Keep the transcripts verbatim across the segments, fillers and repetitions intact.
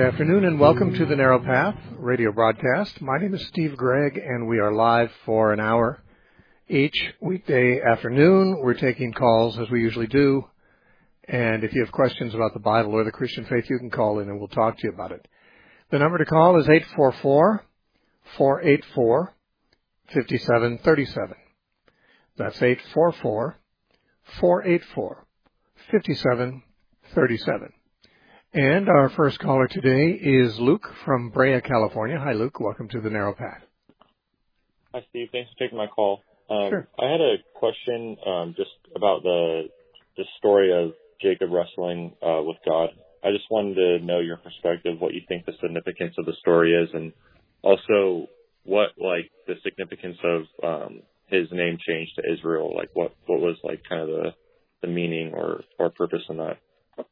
afternoon and welcome to the Narrow Path radio broadcast. My name is Steve Gregg and we are live for an hour each weekday afternoon. We're taking calls as we usually do. And if you have questions about the Bible or the Christian faith, you can call in and we'll talk to you about it. The number to call is eight four four, four eight four, five seven three seven. That's eight four four, four eight four, five seven three seven. And our first caller today is Luke from Brea, California. Hi, Luke. Welcome to the Narrow Path. Hi, Steve. Thanks for taking my call. Um, sure. I had a question um, just about the the story of Jacob wrestling uh, with God. I just wanted to know your perspective, what you think the significance of the story is, and also what, like, the significance of um, his name change to Israel. Like, what, what was, like, kind of the, the meaning or, or purpose in that?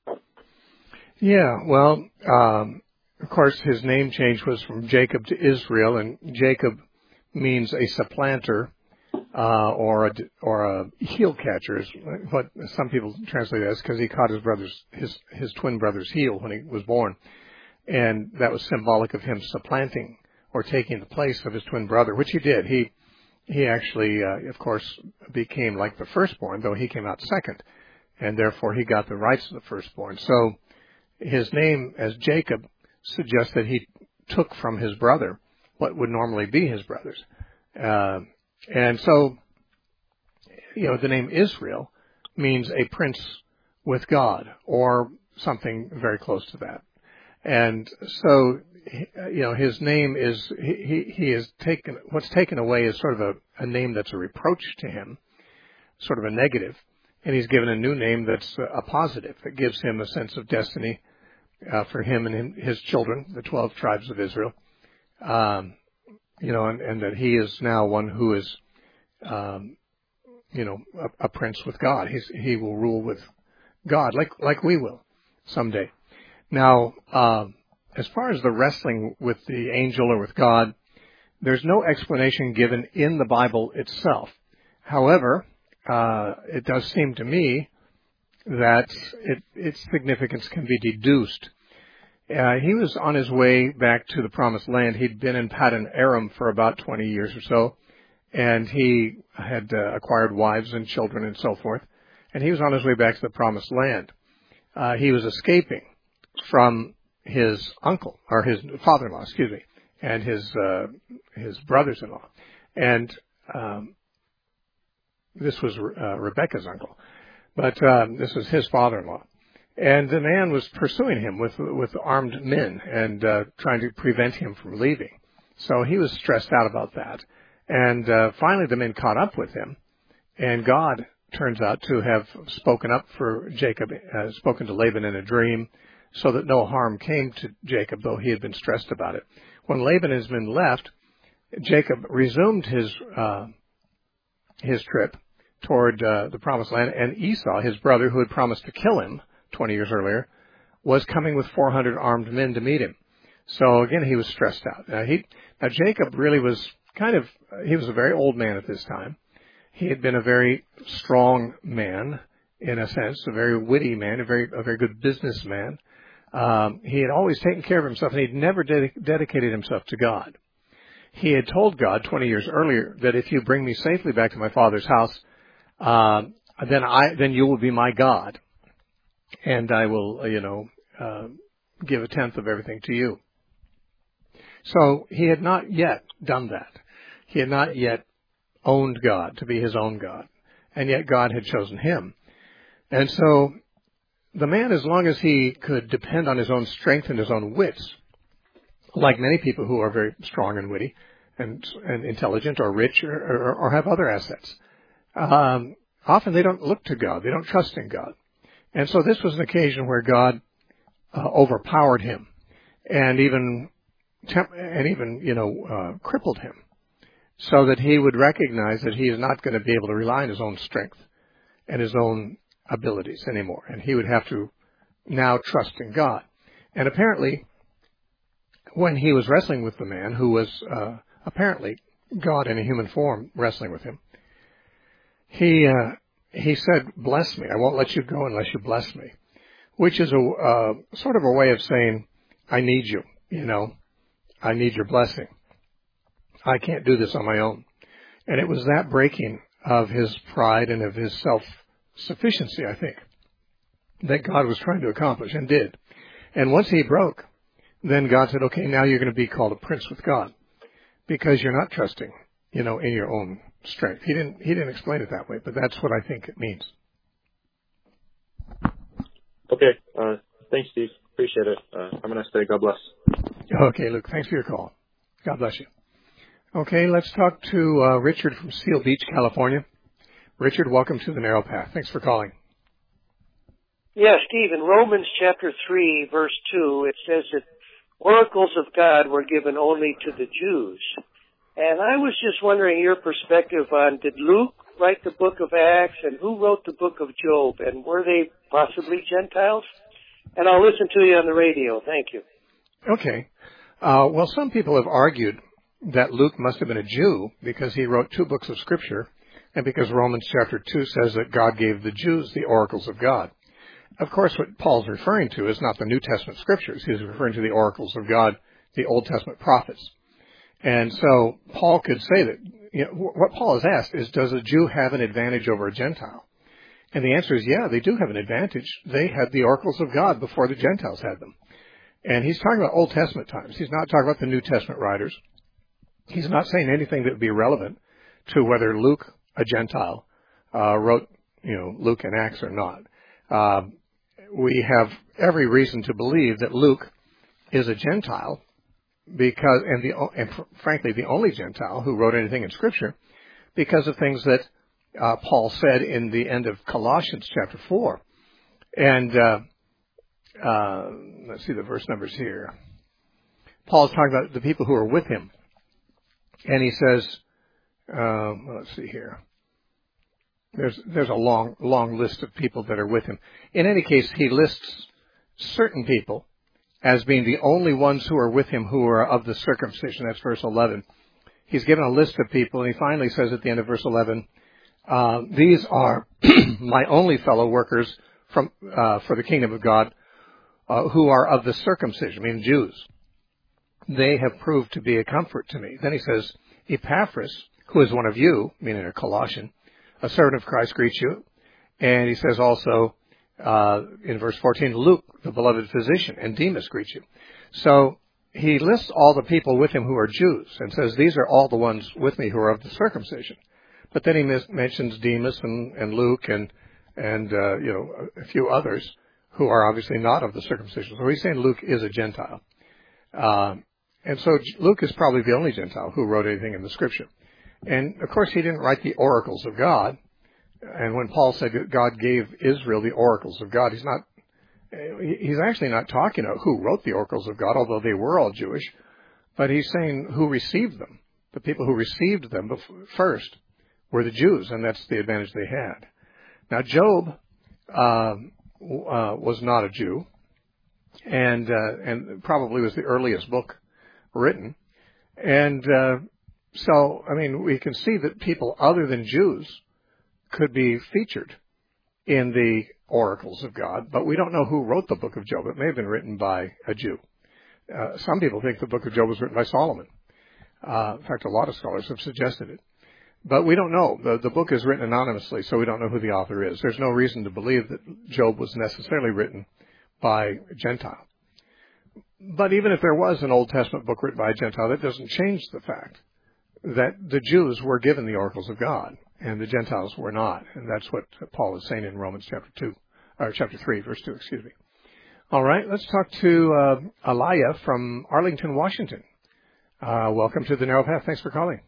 Yeah, well, um, of course, his name change was from Jacob to Israel, and Jacob means a supplanter uh, or a or a heel catcher, is what some people translate as, because he caught his brother's his his twin brother's heel when he was born, and that was symbolic of him supplanting or taking the place of his twin brother, which he did. He he actually, uh, of course, became like the firstborn, though he came out second, and therefore he got the rights of the firstborn. So his name as Jacob suggests that he took from his brother what would normally be his brother's. Uh, and so, you know, the name Israel means a prince with God or something very close to that. And so, you know, his name is, he, he is taken, what's taken away is sort of a, a name that's a reproach to him, sort of a negative. And he's given a new name that's a positive, that gives him a sense of destiny uh, for him and his children, the twelve tribes of Israel. Um, you know, and, and that he is now one who is, um, you know, a, a prince with God. He's, he will rule with God, like like we will someday. Now, um, as far as the wrestling with the angel or with God, there's no explanation given in the Bible itself. However, Uh, it does seem to me that it, its significance can be deduced. Uh, he was on his way back to the Promised Land. He'd been in Paddan Aram for about twenty years or so, and he had uh, acquired wives and children and so forth, and he was on his way back to the Promised Land. Uh, he was escaping from his uncle, or his father-in-law, excuse me, and his uh, his brothers-in-law. And um, This was uh, Rebecca's uncle, but um, this was his father-in-law. And the man was pursuing him with with armed men and uh, trying to prevent him from leaving. So he was stressed out about that. And uh, finally the men caught up with him, and God turns out to have spoken up for Jacob, uh, spoken to Laban in a dream, so that no harm came to Jacob, though he had been stressed about it. When Laban and his men left, Jacob resumed his uh, his trip toward uh, the Promised Land, and Esau, his brother, who had promised to kill him twenty years earlier, was coming with four hundred armed men to meet him. So again, he was stressed out. Now, he, now Jacob really was kind of, he was a very old man at this time. He had been a very strong man, in a sense, a very witty man, a very, a very good businessman. Um, he had always taken care of himself, and he'd never ded- dedicated himself to God. He had told God twenty years earlier that if you bring me safely back to my father's house, uh, then I, then you will be my God, and I will, you know, uh, give a tenth of everything to you. So he had not yet done that. He had not yet owned God to be his own God, and yet God had chosen him. And so the man, as long as he could depend on his own strength and his own wits, like many people who are very strong and witty and, and intelligent or rich or, or, or have other assets, um, often they don't look to God. They don't trust in God. And so this was an occasion where God uh, overpowered him and even, temp- and even, you know, uh, crippled him so that he would recognize that he is not going to be able to rely on his own strength and his own abilities anymore. And he would have to now trust in God. And apparently, when he was wrestling with the man who was uh, apparently God in a human form wrestling with him, he uh, he said, "Bless me. I won't let you go unless you bless me," which is a uh, sort of a way of saying, I need you, you know. I need your blessing. I can't do this on my own. And it was that breaking of his pride and of his self-sufficiency, I think, that God was trying to accomplish and did. And once he broke, then God said, okay, now you're going to be called a prince with God because you're not trusting, you know, in your own strength. He didn't, he didn't explain it that way, but that's what I think it means. Okay. Uh, thanks, Steve. Appreciate it. Uh, have a nice day. God bless. Okay, Luke, thanks for your call. God bless you. Okay, let's talk to uh, Richard from Seal Beach, California. Richard, welcome to the Narrow Path. Thanks for calling. Yeah, Steve, in Romans chapter three, verse two, it says that oracles of God were given only to the Jews. And I was just wondering your perspective on, did Luke write the book of Acts, and who wrote the book of Job, and were they possibly Gentiles? And I'll listen to you on the radio. Thank you. Okay. Uh, well, some people have argued that Luke must have been a Jew because he wrote two books of Scripture, and because Romans chapter two says that God gave the Jews the oracles of God. Of course, what Paul's referring to is not the New Testament Scriptures. He's referring to the oracles of God, the Old Testament prophets. And so Paul could say that, you know, what Paul has asked is, does a Jew have an advantage over a Gentile? And the answer is, yeah, they do have an advantage. They had the oracles of God before the Gentiles had them. And he's talking about Old Testament times. He's not talking about the New Testament writers. He's not saying anything that would be relevant to whether Luke, a Gentile, uh, wrote, you know, Luke and Acts or not. Uh, we have every reason to believe that Luke is a Gentile because, and the, and fr- frankly, the only Gentile who wrote anything in Scripture because of things that uh, Paul said in the end of Colossians chapter four. And, uh, uh, let's see the verse numbers here. Paul's talking about the people who are with him. And he says, um, let's see here. There's there's a long, long list of people that are with him. In any case, he lists certain people as being the only ones who are with him who are of the circumcision. That's verse eleven. He's given a list of people, and he finally says at the end of verse eleven, uh, these are my only fellow workers from uh, for the kingdom of God uh, who are of the circumcision, meaning Jews. They have proved to be a comfort to me. Then he says, Epaphras, who is one of you, meaning a Colossian, a servant of Christ, greets you. And he says also uh, in verse fourteen, Luke, the beloved physician, and Demas greets you. So he lists all the people with him who are Jews and says, these are all the ones with me who are of the circumcision. But then he mis- mentions Demas and, and Luke and, and uh, you know, a few others who are obviously not of the circumcision. So he's saying Luke is a Gentile. Uh, and so Luke is probably the only Gentile who wrote anything in the Scripture. And, of course, he didn't write the oracles of God. And when Paul said that God gave Israel the oracles of God, he's not, he's actually not talking about who wrote the oracles of God, although they were all Jewish, but he's saying who received them. The people who received them first were the Jews, and that's the advantage they had. Now, Job uh, uh, was not a Jew, and uh, and probably was the earliest book written. And uh, so, I mean, we can see that people other than Jews could be featured in the oracles of God, but we don't know who wrote the book of Job. It may have been written by a Jew. Uh, some people think the book of Job was written by Solomon. Uh, in fact, a lot of scholars have suggested it. But we don't know. The, the book is written anonymously, so we don't know who the author is. There's no reason to believe that Job was necessarily written by a Gentile. But even if there was an Old Testament book written by a Gentile, that doesn't change the fact that the Jews were given the oracles of God, and the Gentiles were not. And that's what Paul is saying in Romans chapter two, or chapter three, verse two, excuse me. All right, let's talk to uh, Alaya from Arlington, Washington. Uh, welcome to the Narrow Path. Thanks for calling.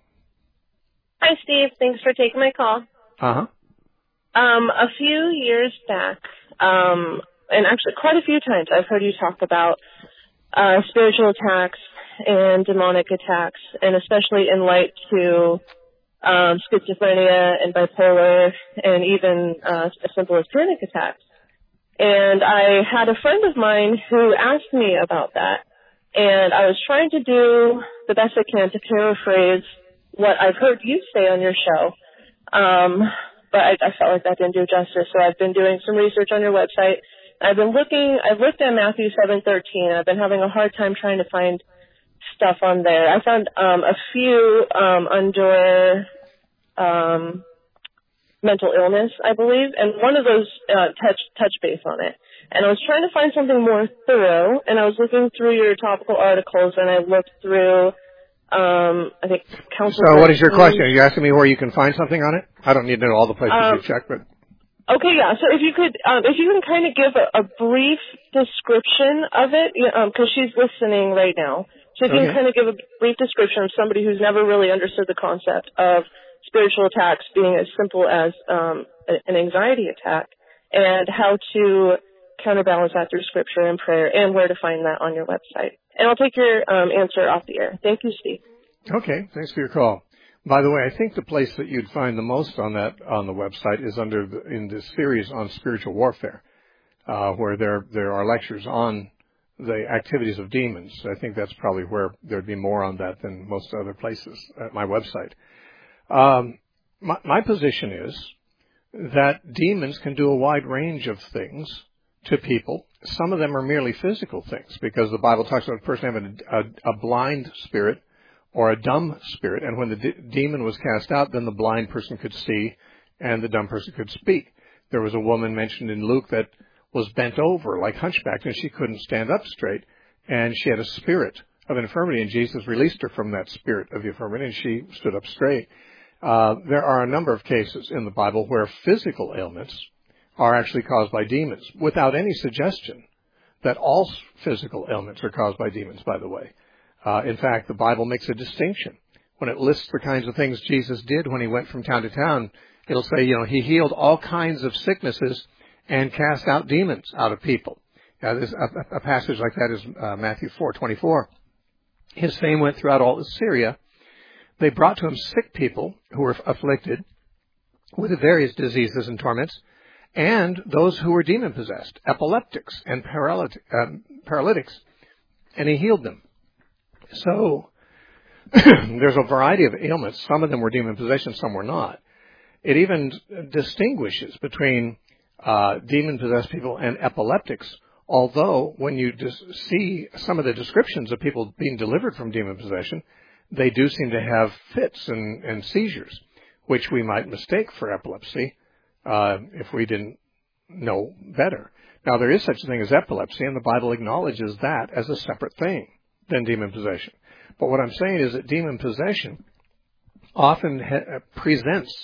Hi, Steve. Thanks for taking my call. Uh-huh. Um, a few years back, um, and actually quite a few times, I've heard you talk about uh, spiritual attacks and demonic attacks, and especially in light to um, schizophrenia and bipolar and even uh, as simple as panic attacks. And I had a friend of mine who asked me about that, and I was trying to do the best I can to paraphrase what I've heard you say on your show, um, but I, I felt like that didn't do justice, so I've been doing some research on your website, I've been looking, I've looked at Matthew seven thirteen. I've been having a hard time trying to find stuff on there. I found um, a few um, under um, mental illness, I believe, and one of those uh, touch touch base on it. And I was trying to find something more thorough, and I was looking through your topical articles, and I looked through, um, I think, Council. So what is your question? Are you asking me where you can find something on it? I don't need to know all the places um, you checked, but... Okay, yeah. So if you could, um, if you can kind of give a, a brief description of it, because um, she's listening right now. So if you okay. can kind of give a brief description of somebody who's never really understood the concept of spiritual attacks being as simple as um, an anxiety attack, and how to counterbalance that through scripture and prayer, and where to find that on your website. And I'll take your um, answer off the air. Thank you, Steve. Okay, thanks for your call. By the way, I think the place that you'd find the most on that on the website is under the, in this series on spiritual warfare, uh, where there there are lectures on the activities of demons. I think that's probably where there'd be more on that than most other places at my website. Um, my, my position is that demons can do a wide range of things to people. Some of them are merely physical things, because the Bible talks about a person having a, a, a blind spirit or a dumb spirit, and when the de- demon was cast out, then the blind person could see and the dumb person could speak. There was a woman mentioned in Luke that was bent over like hunchbacked, and she couldn't stand up straight, and she had a spirit of infirmity, and Jesus released her from that spirit of infirmity, and she stood up straight. Uh, there are a number of cases in the Bible where physical ailments are actually caused by demons, without any suggestion that all physical ailments are caused by demons, by the way. Uh, in fact, the Bible makes a distinction. When it lists the kinds of things Jesus did when he went from town to town, it'll say, you know, he healed all kinds of sicknesses and cast out demons out of people. Uh, there's a, a passage like that is uh, Matthew four twenty-four. His fame went throughout all of Syria. They brought to him sick people who were afflicted with various diseases and torments, and those who were demon-possessed, epileptics and paralytic, um, paralytics, and he healed them. So there's a variety of ailments. Some of them were demon-possession, some were not. It even distinguishes between uh, demon-possessed people and epileptics, although when you dis- see some of the descriptions of people being delivered from demon-possession, they do seem to have fits and, and seizures, which we might mistake for epilepsy uh, if we didn't know better. Now, there is such a thing as epilepsy, and the Bible acknowledges that as a separate thing than demon possession. But what I'm saying is that demon possession often ha- presents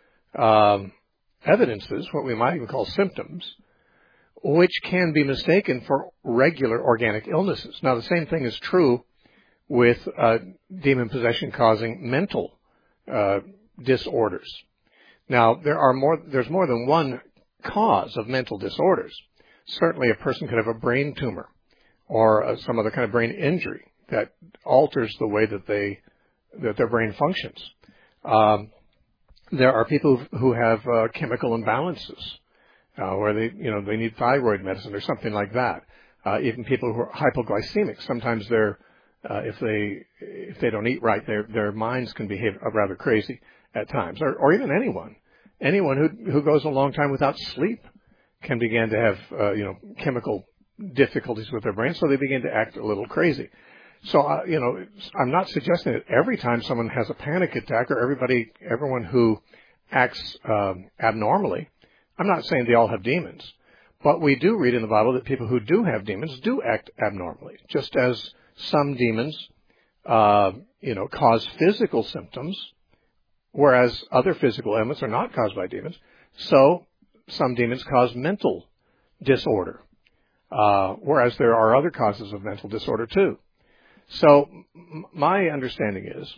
um, evidences, what we might even call symptoms, which can be mistaken for regular organic illnesses. Now, the same thing is true with uh, demon possession causing mental uh, disorders. Now, there are more. There's more than one cause of mental disorders. Certainly, a person could have a brain tumor or uh, some other kind of brain injury that alters the way that they that their brain functions. Um, there are people who have uh, chemical imbalances uh, where they, you know, they need thyroid medicine or something like that. Uh, even people who are hypoglycemic, sometimes they're uh, if they if they don't eat right, their their minds can behave rather crazy at times. Or, or even anyone, anyone who who goes a long time without sleep can begin to have uh, you know chemical difficulties with their brain, so they begin to act a little crazy. So, uh, you know, I'm not suggesting that every time someone has a panic attack or everybody, everyone who acts um, abnormally, I'm not saying they all have demons. But we do read in the Bible that people who do have demons do act abnormally, just as some demons, uh, you know, cause physical symptoms, whereas other physical ailments are not caused by demons. So some demons cause mental disorder, uh, whereas there are other causes of mental disorder too. So my understanding is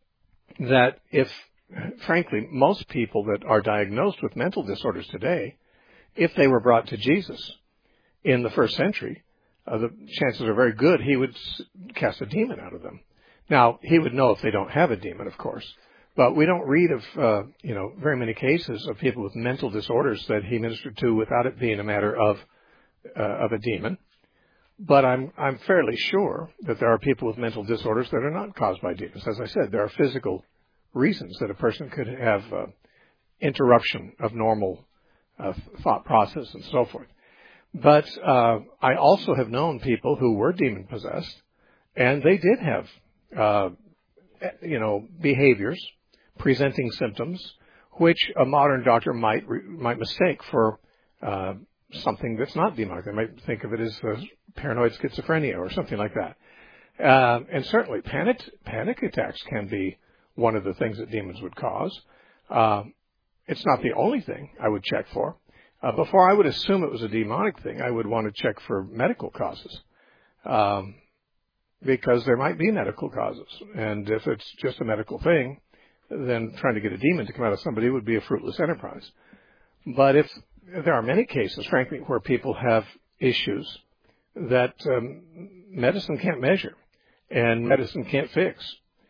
that if, frankly, most people that are diagnosed with mental disorders today, if they were brought to Jesus in the first century, uh, the chances are very good he would cast a demon out of them. Now, he would know if they don't have a demon, of course, but we don't read of, uh, you know, very many cases of people with mental disorders that he ministered to without it being a matter of, uh, of a demon. But I'm I'm fairly sure that there are people with mental disorders that are not caused by demons. As I said, there are physical reasons that a person could have uh, interruption of normal uh, thought process and so forth. But uh, I also have known people who were demon-possessed, and they did have, uh, you know, behaviors, presenting symptoms, which a modern doctor might might mistake for uh, something that's not demonic. They might think of it as uh, paranoid schizophrenia or something like that. Uh, and certainly, panic panic attacks can be one of the things that demons would cause. Uh, it's not the only thing I would check for. Uh, before I would assume it was a demonic thing, I would want to check for medical causes, um, because there might be medical causes. And if it's just a medical thing, then trying to get a demon to come out of somebody would be a fruitless enterprise. But if there are many cases, frankly, where people have issues that um, medicine can't measure and medicine can't fix,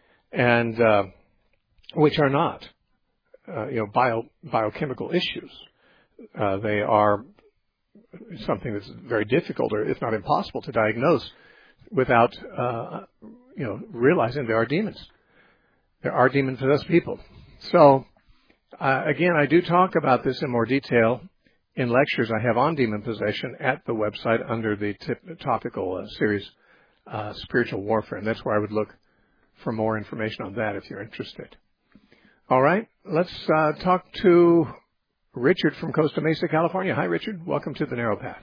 and uh, which are not, uh, you know, bio, biochemical issues. Uh, they are something that's very difficult, or if not impossible, to diagnose without, uh, you know, realizing there are demons. There are demon-possessed people. So, uh, again, I do talk about this in more detail in lectures I have on demon possession at the website under the tip, topical uh, series, uh, Spiritual Warfare, and that's where I would look for more information on that if you're interested. All right, let's uh, talk to Richard from Costa Mesa, California. Hi, Richard. Welcome to the Narrow Path.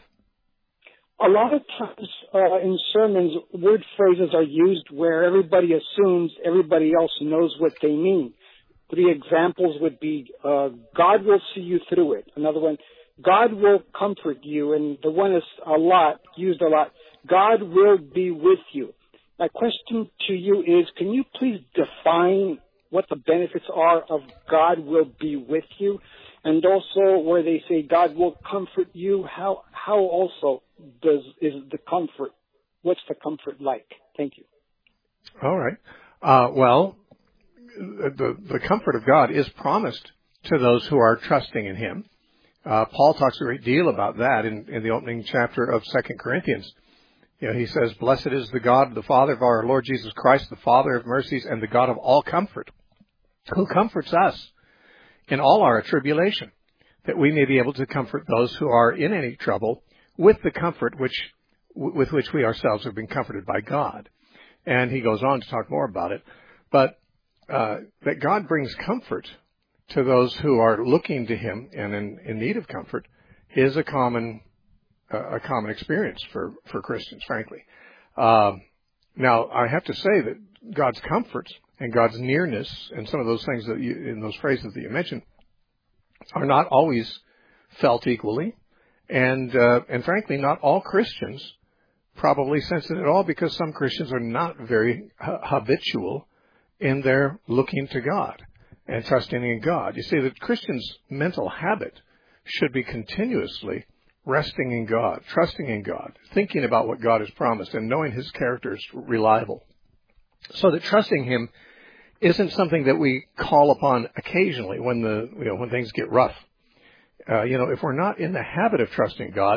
A lot of times uh, in sermons, word phrases are used where everybody assumes everybody else knows what they mean. Three examples would be, uh, God will see you through it. Another one, God will comfort you. And the one is a lot, used a lot, God will be with you. My question to you is, can you please define what the benefits are of God will be with you? And also, where they say God will comfort you, how how also does is the comfort? What's the comfort like? Thank you. All right. Uh, well, the the comfort of God is promised to those who are trusting in Him. Uh, Paul talks a great deal about that in, in the opening chapter of Second Corinthians. You know, he says, "Blessed is the God, the Father of our Lord Jesus Christ, the Father of mercies, and the God of all comfort, who comforts us in all our tribulation, that we may be able to comfort those who are in any trouble with the comfort which with which we ourselves have been comforted by God." And he goes on to talk more about it. But uh, that God brings comfort to those who are looking to Him and in, in need of comfort is a common uh, a common experience for, for Christians, frankly. Uh, now, I have to say that God's comfort and God's nearness and some of those things that you, in those phrases that you mentioned, are not always felt equally. And, uh, and frankly, not all Christians probably sense it at all, because some Christians are not very ha- habitual in their looking to God and trusting in God. You see, the Christian's mental habit should be continuously resting in God, trusting in God, thinking about what God has promised, and knowing His character is reliable. So that trusting Him isn't something that we call upon occasionally when the you know when things get rough. Uh, you know, if we're not in the habit of trusting God,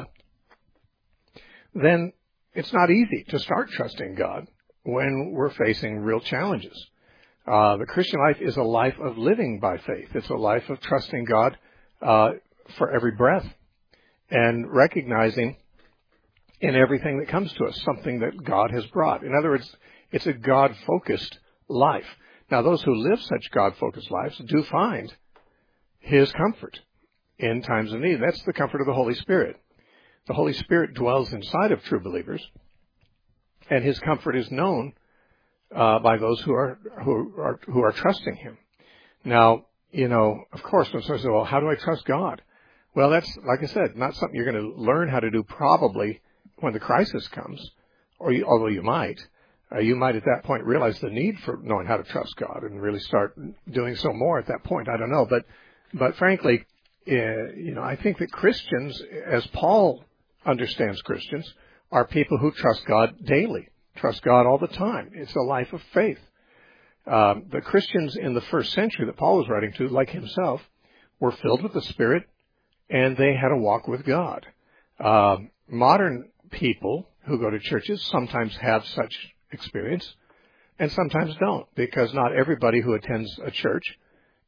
then it's not easy to start trusting God when we're facing real challenges. Uh, the Christian life is a life of living by faith. It's a life of trusting God uh, for every breath and recognizing in everything that comes to us something that God has brought. In other words, it's a God-focused life. Now, those who live such God-focused lives do find His comfort in times of need. That's the comfort of the Holy Spirit. The Holy Spirit dwells inside of true believers, and His comfort is known uh, by those who are who are who are trusting Him. Now, you know, of course, when someone says, "Well, how do I trust God?" Well, that's, like I said, not something you're going to learn how to do probably when the crisis comes, or you, although you might. Uh, you might at that point realize the need for knowing how to trust God and really start doing so more at that point. I don't know. But, but frankly, uh, you know, I think that Christians, as Paul understands Christians, are people who trust God daily, trust God all the time. It's a life of faith. Um, the Christians in the first century that Paul was writing to, like himself, were filled with the Spirit, and they had a walk with God. Uh, modern people who go to churches sometimes have such experience and sometimes don't, because not everybody who attends a church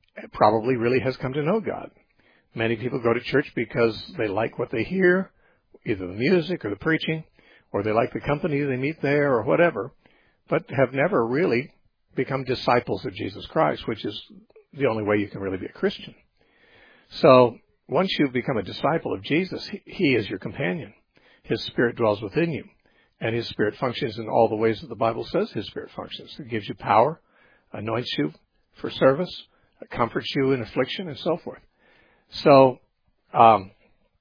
probably really has come to know God. Many people go to church because they like what they hear, either the music or the preaching, or they like the company they meet there or whatever, but have never really become disciples of Jesus Christ, which is the only way you can really be a Christian. So once you become a disciple of Jesus, he, he is your companion. His Spirit dwells within you, and His Spirit functions in all the ways that the Bible says His Spirit functions. It gives you power, anoints you for service, comforts you in affliction, and so forth. So, um,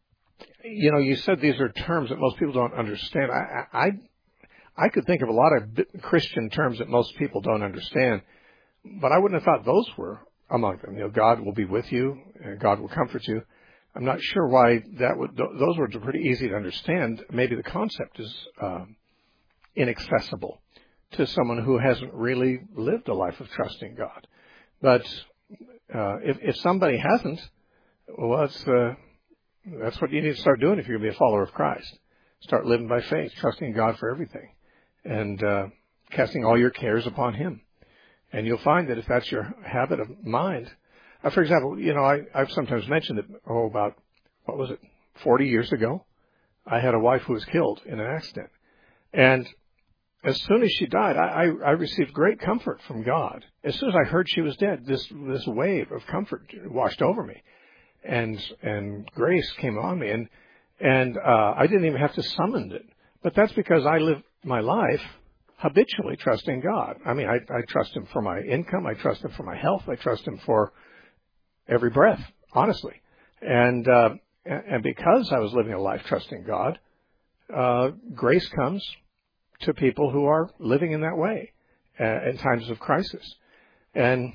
you know, you said these are terms that most people don't understand. I, I, I could think of a lot of Christian terms that most people don't understand, but I wouldn't have thought those were among them. You know, God will be with you, and God will comfort you. I'm not sure why that would. Those words are pretty easy to understand. Maybe the concept is uh, inaccessible to someone who hasn't really lived a life of trusting God. But uh, if, if somebody hasn't, well, that's uh, that's what you need to start doing if you're going to be a follower of Christ. Start living by faith, trusting God for everything, and uh, casting all your cares upon Him. And you'll find that if that's your habit of mind, uh, for example, you know, I, I've sometimes mentioned that, oh, about, what was it, forty years ago, I had a wife who was killed in an accident. And as soon as she died, I, I, I received great comfort from God. As soon as I heard she was dead, this, this wave of comfort washed over me. And, and grace came on me. And, and, uh, I didn't even have to summon it. But that's because I lived my life habitually trusting God. I mean, I, I trust Him for my income. I trust Him for my health. I trust Him for every breath, honestly. And, uh, and because I was living a life trusting God, uh, grace comes to people who are living in that way uh, in times of crisis. And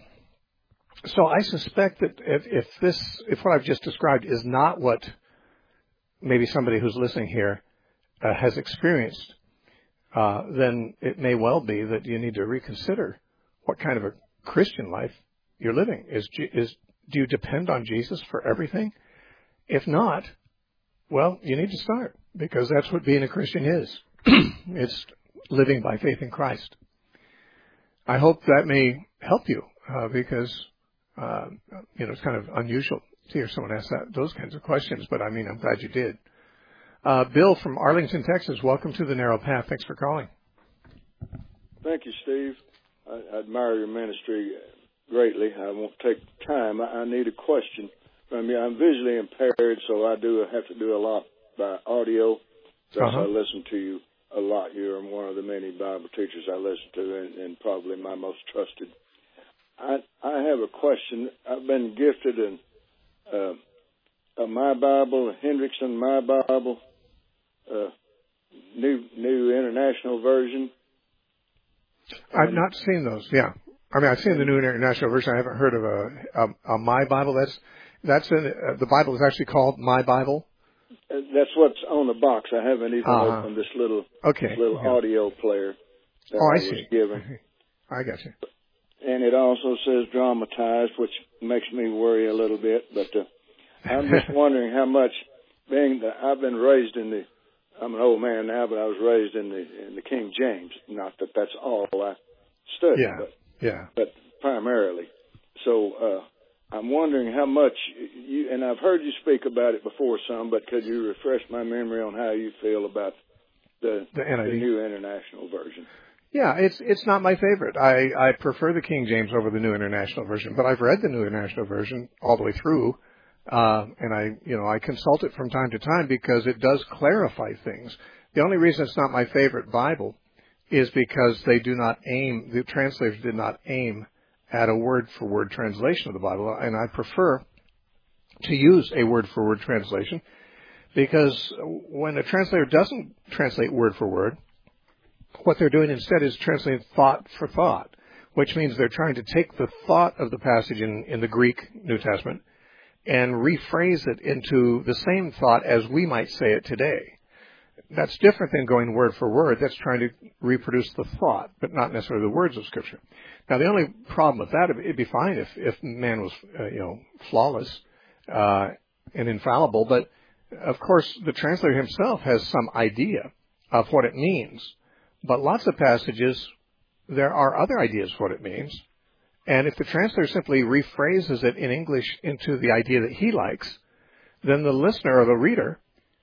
so I suspect that if, if this, if what I've just described is not what maybe somebody who's listening here uh, has experienced, uh, then it may well be that you need to reconsider what kind of a Christian life you're living. Is, is, do you depend on Jesus for everything? If not, well, you need to start, because that's what being a Christian is. It's living by faith in Christ. I hope that may help you, uh, because, uh, you know, it's kind of unusual to hear someone ask that, those kinds of questions, but I mean, I'm glad you did. Uh, Bill from Arlington, Texas, welcome to the Narrow Path. Thanks for calling. Thank you, Steve. I, I admire your ministry greatly. I won't take time. I, I need a question. I mean, I'm visually impaired, so I do have to do a lot by audio. Thus, uh-huh. I listen to you a lot. You're one of the many Bible teachers I listen to, and, and probably my most trusted. I, I have a question. I've been gifted in uh, a My Bible, a Hendrickson My Bible, uh, new new international version. I've and, not seen those. Yeah, I mean, I've seen the new international version. I haven't heard of a a, a My Bible. That's that's in, uh, the Bible is actually called My Bible. That's what's on the box. I haven't even uh-huh. opened this little okay. this little yeah. audio player that oh, I, I see. was given. I got you. And it also says dramatized, which makes me worry a little bit. But uh, I'm just wondering how much, being that I've been raised in the, I'm an old man now, but I was raised in the in the King James. Not that that's all I studied, yeah. but yeah, but primarily. So uh, I'm wondering how much you, and I've heard you speak about it before some, but could you refresh my memory on how you feel about the, the, the new international version? Yeah, it's it's not my favorite. I, I prefer the King James over the New International Version, but I've read the New International Version all the way through, uh, and I you know I consult it from time to time because it does clarify things. The only reason it's not my favorite Bible is because they do not aim, the translators did not aim at a word-for-word translation of the Bible, and I prefer to use a word-for-word translation because when a translator doesn't translate word for word, what they're doing instead is translating thought for thought, which means they're trying to take the thought of the passage in, in the Greek New Testament and rephrase it into the same thought as we might say it today. That's different than going word for word. That's trying to reproduce the thought, but not necessarily the words of Scripture. Now, the only problem with that, it'd be fine if, if man was, uh, you know, flawless uh, and infallible, but of course the translator himself has some idea of what it means. But lots of passages, there are other ideas of what it means. And if the translator simply rephrases it in English into the idea that he likes, then the listener or the reader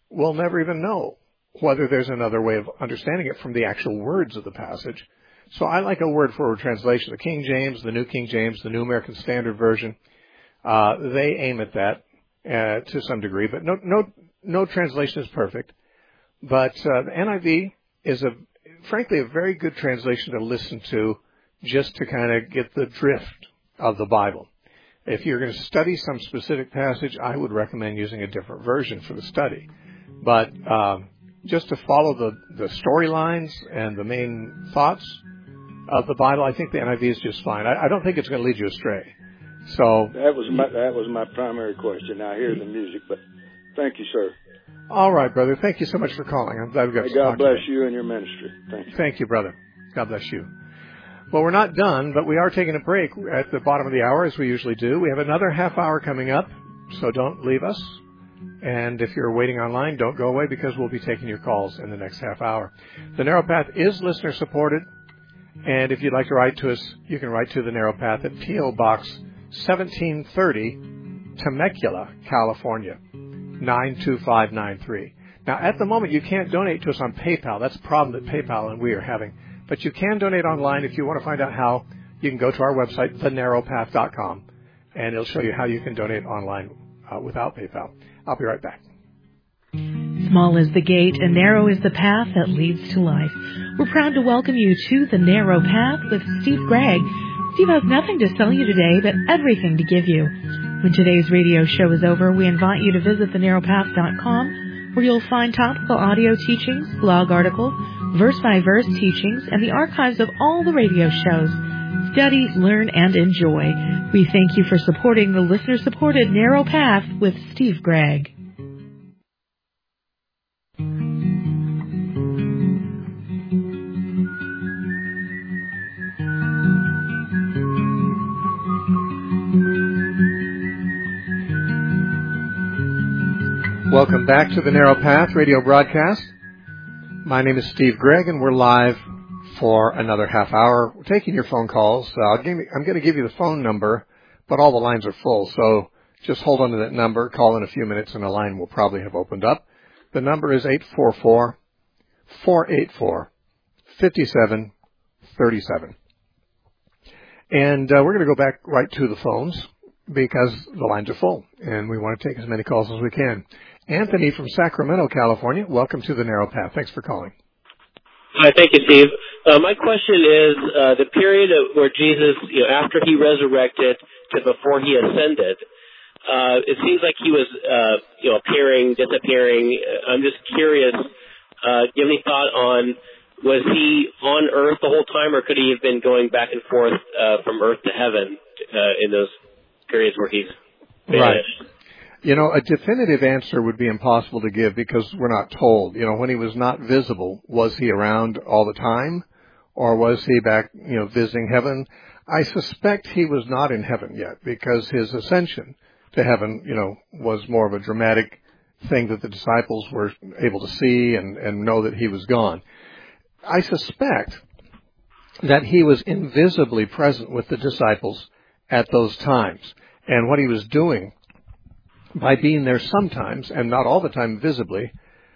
we'll never even know whether there's another way of understanding it from the actual words of the passage. So I like a word-for-word translation. The King James, the New King James, the New American Standard Version, uh, they aim at that uh, to some degree, but no, no, no translation is perfect. But uh, the N I V is a, frankly, a very good translation to listen to, just to kind of get the drift of the Bible. If you're going to study some specific passage, I would recommend using a different version for the study. But um, just to follow the, the storylines and the main thoughts of the Bible, I think the N I V is just fine. I, I don't think it's going to lead you astray. So that was my that was my primary question. I hear the music, but thank you, sir. All right, brother. Thank you so much for calling. I'm glad we got May to God talk bless today. you and your ministry. Thank you. Thank you, brother. God bless you. Well, we're not done, but we are taking a break at the bottom of the hour, as we usually do. We have another half hour coming up, so don't leave us. And if you're waiting online, don't go away, because we'll be taking your calls in the next half hour. The Narrow Path is listener supported, and if you'd like to write to us, you can write to the Narrow Path at P O Box seventeen thirty, Temecula, California, nine two five nine three. Now, at the moment, you can't donate to us on PayPal. That's a problem that PayPal and we are having. But you can donate online. If you want to find out how, you can go to our website, the narrow path dot com, and it'll show you how you can donate online uh, without PayPal. I'll be right back. Small is the gate and narrow is the path that leads to life. We're proud to welcome you to The Narrow Path with Steve Gregg. Steve has nothing to sell you today, but everything to give you. When today's radio show is over, we invite you to visit the narrow path dot com, where you'll find topical audio teachings, blog articles, verse-by-verse teachings, and the archives of all the radio shows. Study, learn, and enjoy. We thank you for supporting the listener-supported Narrow Path with Steve Gregg. Welcome back to the Narrow Path radio broadcast. My name is Steve Gregg, and we're live for another half hour. We're taking your phone calls. Uh, I'll give you, I'm going to give you the phone number, but all the lines are full, so just hold on to that number. Call in a few minutes, and a line will probably have opened up. The number is eight four four, four eight four, five seven three seven. And uh, we're going to go back right to the phones because the lines are full, and we want to take as many calls as we can. Anthony from Sacramento, California, welcome to the Narrow Path. Thanks for calling. Hi, thank you, Steve. Uh, my question is uh, the period of where Jesus, you know, after he resurrected to before he ascended. Uh, it seems like he was, uh, you know, appearing, disappearing. I'm just curious. Uh, do you have any thought on, was he on Earth the whole time, or could he have been going back and forth uh, from Earth to heaven uh, in those periods where he's vanished? Right. You know, a definitive answer would be impossible to give because we're not told. You know, when he was not visible, was he around all the time, or was he back, you know, visiting heaven? I suspect he was not in heaven yet because his ascension to heaven, you know, was more of a dramatic thing that the disciples were able to see and, and know that he was gone. I suspect that he was invisibly present with the disciples at those times. And what he was doing by being there sometimes, and not all the time visibly,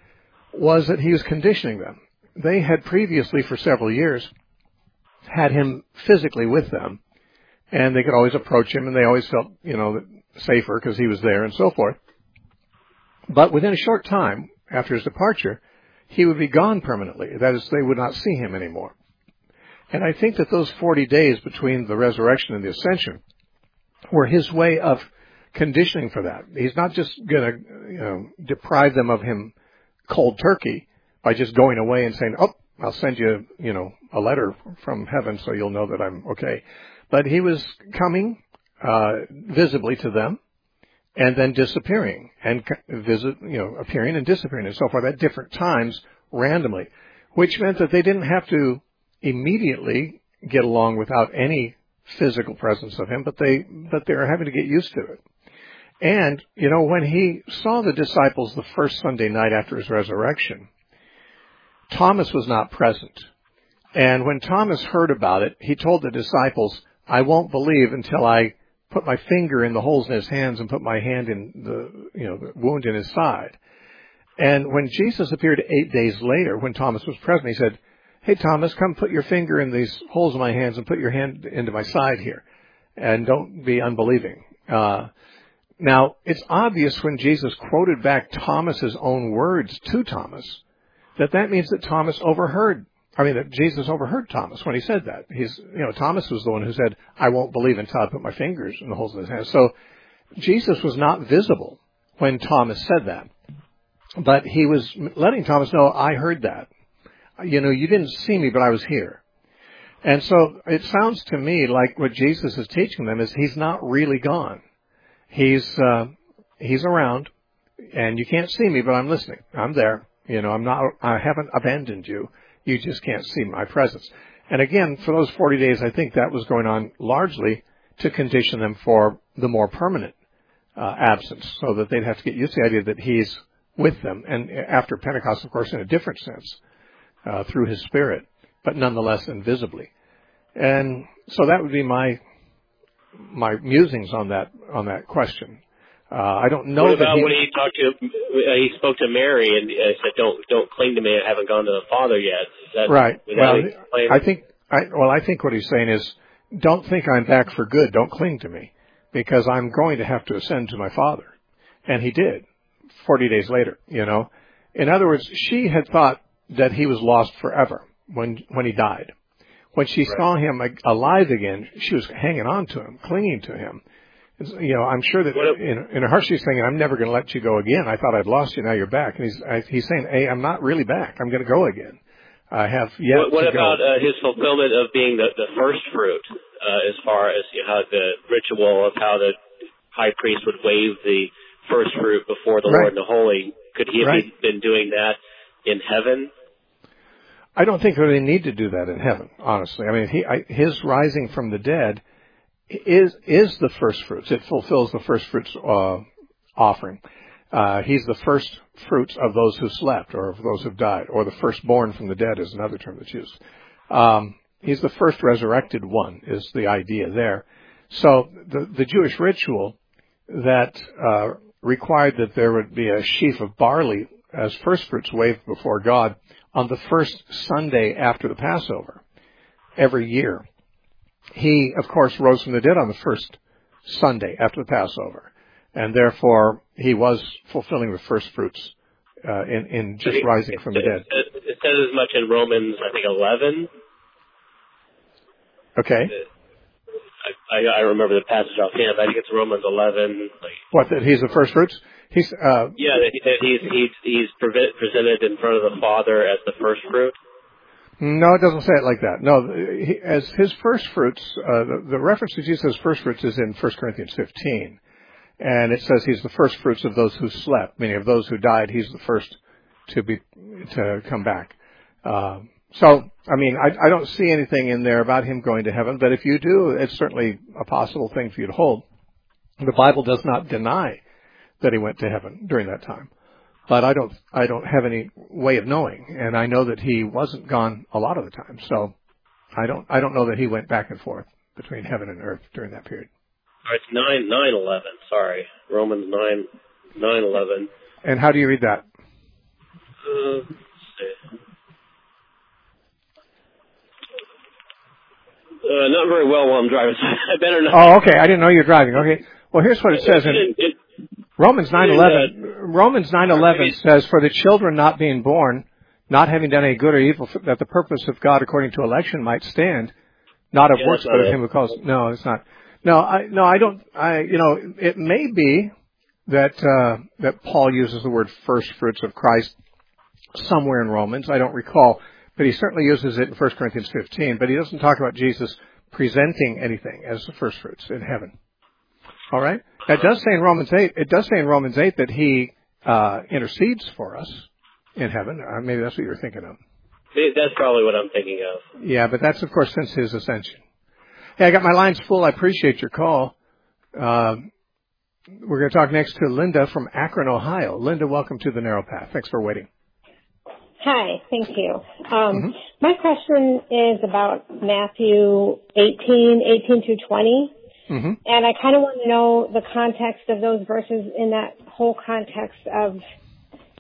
was that he was conditioning them. They had previously, for several years, had him physically with them, and they could always approach him, and they always felt, you know, safer because he was there and so forth. But within a short time, after his departure, he would be gone permanently. That is, they would not see him anymore. And I think that those forty days between the resurrection and the ascension were his way of conditioning for that. He's not just going to, you know, deprive them of him cold turkey by just going away and saying, oh, I'll send you, you know, a letter from heaven so you'll know that I'm okay. But he was coming uh, visibly to them and then disappearing and visit, you know, appearing and disappearing and so forth at different times randomly, which meant that they didn't have to immediately get along without any physical presence of him, but they, but they were having to get used to it. And, you know, when he saw the disciples the first Sunday night after his resurrection, Thomas was not present. And when Thomas heard about it, he told the disciples, I won't believe until I put my finger in the holes in his hands and put my hand in the, you know, the wound in his side. And when Jesus appeared eight days later, when Thomas was present, he said, "Hey, Thomas, come put your finger in these holes in my hands and put your hand into my side here. And don't be unbelieving." Uh, now, it's obvious when Jesus quoted back Thomas's own words to Thomas that that means that Thomas overheard. I mean, that Jesus overheard Thomas when he said that. He's, you know, Thomas was the one who said, "I won't believe until I put my fingers in the holes in his hands." So Jesus was not visible when Thomas said that. But he was letting Thomas know, "I heard that. You know, you didn't see me, but I was here." And so it sounds to me like what Jesus is teaching them is he's not really gone. He's, uh, he's around, and you can't see me, but I'm listening. I'm there. You know, I'm not, I haven't abandoned you. You just can't see my presence. And again, for those forty days, I think that was going on largely to condition them for the more permanent uh, absence, so that they'd have to get used to the idea that he's with them. And after Pentecost, of course, in a different sense, uh, through his Spirit, but nonetheless invisibly. And so that would be my my musings on that on that question. Uh, I don't know. What about that he, when he talked to uh, he spoke to Mary and uh, said, "Don't don't cling to me. I haven't gone to the Father yet." Is that, right. Well, explain? I think I well I think what he's saying is, don't think I'm back for good. Don't cling to me, because I'm going to have to ascend to my Father. And he did. Forty days later, you know. In other words, she had thought that he was lost forever when when he died. When she right. saw him alive again, she was hanging on to him, clinging to him. It's, you know, I'm sure that if, in, in her heart she's thinking, "I'm never going to let you go again. I thought I'd lost you. Now you're back." And he's I, he's saying, "Hey, I'm not really back. I'm going to go again. I have yet What, what to about go." Uh, his fulfillment of being the, the first fruit, uh, as far as you know, how the ritual of how the high priest would wave the first fruit before the right. Lord and the Holy? Could he have right. been doing that in heaven? I don't think they need to do that in heaven, honestly. I mean, he, I, his rising from the dead is is the first fruits. It fulfills the first fruits uh, offering. Uh, he's the first fruits of those who slept, or of those who've died, or the firstborn from the dead is another term that's used. Um, he's the first resurrected one, is the idea there. So the, the Jewish ritual that uh, required that there would be a sheaf of barley as first fruits waved before God on the first Sunday after the Passover every year. He, of course, rose from the dead on the first Sunday after the Passover, and therefore he was fulfilling the first fruits uh, in, in just it, rising from the it, dead. It, it says as much in Romans, I think, eleven. Okay. I, I remember the passage offhand. I think it's Romans eleven. Like, what, that he's the first fruits? He's uh, yeah, that, that he's he's he's presented in front of the Father as the first fruit. No, it doesn't say it like that. No, he, as his first fruits, uh, the, the reference to Jesus' first fruits is in First Corinthians fifteen. And it says he's the first fruits of those who slept, meaning of those who died, he's the first to be, to come back. Uh, so, I mean, I, I don't see anything in there about him going to heaven, but if you do, it's certainly a possible thing for you to hold. The Bible does not deny that he went to heaven during that time. But I don't, I don't have any way of knowing, and I know that he wasn't gone a lot of the time. So, I don't, I don't know that he went back and forth between heaven and earth during that period. All right, it's nine nine eleven. Sorry, Romans nine nine eleven. And how do you read that? Uh, let's see. Uh, not very well while I'm driving. So I better not. Oh, okay. I didn't know you were driving. Okay. Well, here's what it says in it, it, Romans nine eleven. Romans nine eleven says, "For the children not being born, not having done any good or evil, that the purpose of God according to election might stand, not of yeah, works, but of him who calls." No, it's not. No, I, no, I don't, I, you know, it may be that, uh, that Paul uses the word first fruits of Christ somewhere in Romans. I don't recall, but he certainly uses it in First Corinthians fifteen, but he doesn't talk about Jesus presenting anything as the first fruits in heaven. All right? It does say in Romans eight, it does say in Romans eight that he, uh, intercedes for us in heaven. Uh, maybe that's what you're thinking of. That's probably what I'm thinking of. Yeah, but that's, of course, since his ascension. Hey, I got my lines full. I appreciate your call. Uh, we're going to talk next to Linda from Akron, Ohio. Linda, welcome to the Narrow Path. Thanks for waiting. Hi, thank you. Um, mm-hmm. My question is about Matthew eighteen, eighteen through twenty. Mm-hmm. And I kind of want to know the context of those verses in that whole context of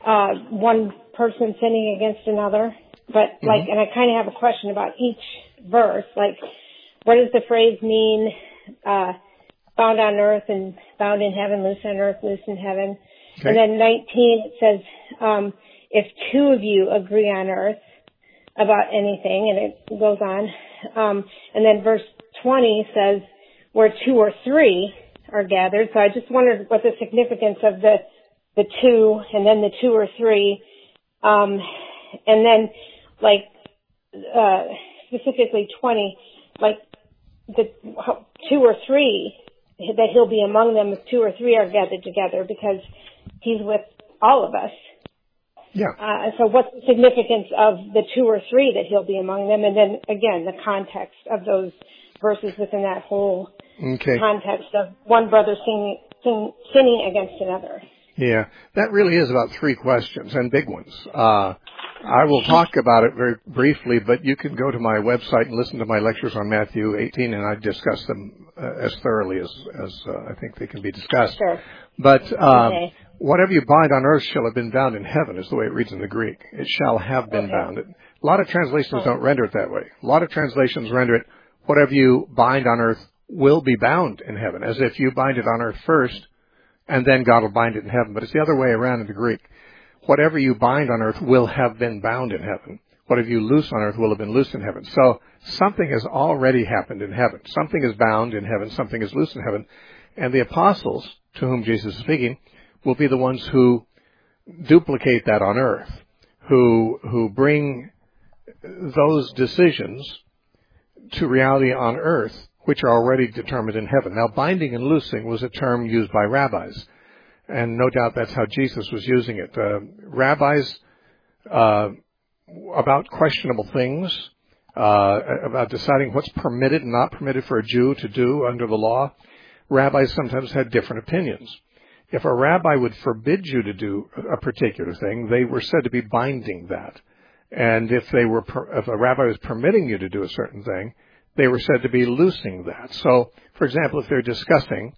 uh, one person sinning against another. But like, mm-hmm. and I kind of have a question about each verse. Like, what does the phrase mean? Uh, bound on earth and bound in heaven, loose on earth, loose in heaven. Okay. And then nineteen, it says, um, if two of you agree on earth about anything, and it goes on. Um, and then verse twenty says, where two or three are gathered. So I just wondered what the significance of the, the two and then the two or three. Um, and then like, uh, specifically twenty, like the two or three, that he'll be among them if two or three are gathered together, because he's with all of us. Yeah. Uh, so what's the significance of the two or three that he'll be among them? And then again, the context of those verses within that whole okay. context of one brother sinning, sin, sinning against another. Yeah, that really is about three questions, and big ones. Uh, I will talk about it very briefly, but you can go to my website and listen to my lectures on Matthew eighteen, and I discuss them uh, as thoroughly as, as uh, I think they can be discussed. Sure. But uh, okay. whatever you bind on earth shall have been bound in heaven, is the way it reads in the Greek. It shall have been okay. bound. A lot of translations oh. don't render it that way. A lot of translations render it, whatever you bind on earth will be bound in heaven, as if you bind it on earth first, and then God will bind it in heaven. But it's the other way around in the Greek. Whatever you bind on earth will have been bound in heaven. Whatever you loose on earth will have been loosed in heaven. So something has already happened in heaven. Something is bound in heaven. Something is loosed in heaven. And the apostles, to whom Jesus is speaking, will be the ones who duplicate that on earth, who who bring those decisions to reality on earth, which are already determined in heaven. Now, binding and loosing was a term used by rabbis, and no doubt that's how Jesus was using it. Uh, rabbis, uh, about questionable things, uh, about deciding what's permitted and not permitted for a Jew to do under the law, rabbis sometimes had different opinions. If a rabbi would forbid you to do a particular thing, they were said to be binding that. And if they were, if a rabbi was permitting you to do a certain thing, they were said to be loosing that. So, for example, if they're discussing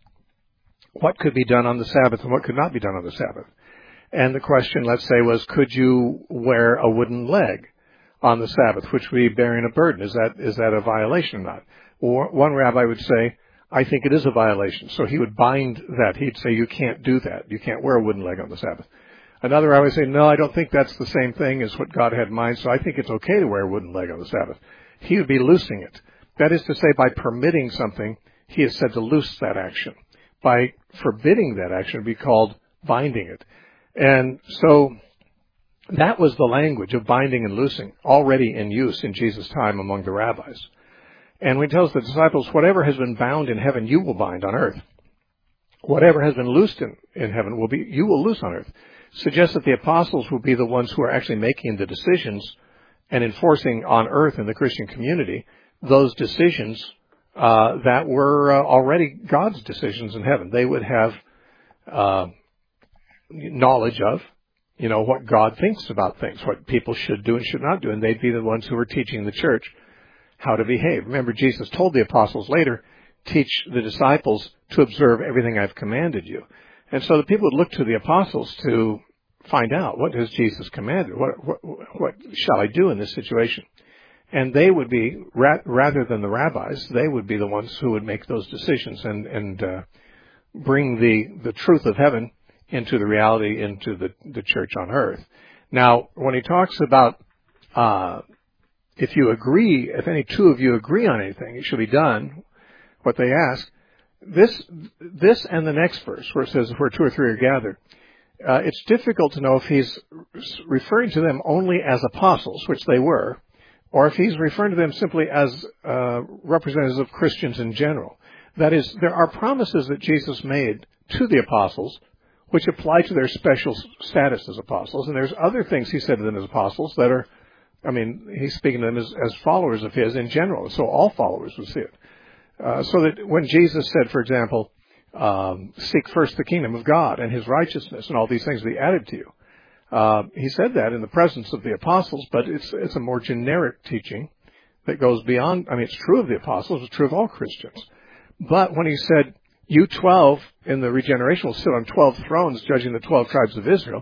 what could be done on the Sabbath and what could not be done on the Sabbath, and the question, let's say, was, could you wear a wooden leg on the Sabbath, which would be bearing a burden? Is that is that a violation or not? Or one rabbi would say, I think it is a violation. So he would bind that. He'd say, you can't do that. You can't wear a wooden leg on the Sabbath. Another rabbi would say, no, I don't think that's the same thing as what God had in mind, so I think it's okay to wear a wooden leg on the Sabbath. He would be loosing it. That is to say, by permitting something, he is said to loose that action. By forbidding that action, it would be called binding it. And so that was the language of binding and loosing already in use in Jesus' time among the rabbis. And when he tells the disciples, whatever has been bound in heaven, you will bind on earth. Whatever has been loosed in, in heaven will be, you will loose on earth. Suggests that the apostles will be the ones who are actually making the decisions and enforcing on earth in the Christian community those decisions uh, that were uh, already God's decisions in heaven. They would have uh, knowledge of, you know, what God thinks about things, what people should do and should not do, and they'd be the ones who were teaching the church how to behave. Remember, Jesus told the apostles later, teach the disciples to observe everything I've commanded you. And so the people would look to the apostles to find out, what has Jesus commanded? What, what, what shall I do in this situation? And they would be, rather than the rabbis, they would be the ones who would make those decisions and, and uh, bring the, the truth of heaven into the reality, into the, the church on earth. Now, when he talks about uh, if you agree, if any two of you agree on anything, it should be done, what they ask, this this and the next verse, where it says, where two or three are gathered, uh, it's difficult to know if he's referring to them only as apostles, which they were, or if he's referring to them simply as uh, representatives of Christians in general. That is, there are promises that Jesus made to the apostles which apply to their special status as apostles, and there's other things he said to them as apostles that are, I mean, he's speaking to them as, as followers of his in general, so all followers would see it. Uh, so that when Jesus said, for example, um, seek first the kingdom of God and his righteousness and all these things will be added to you, uh, he said that in the presence of the apostles, but it's it's a more generic teaching that goes beyond, I mean, it's true of the apostles, it's true of all Christians. But when he said, you twelve in the regeneration will sit on twelve thrones judging the twelve tribes of Israel,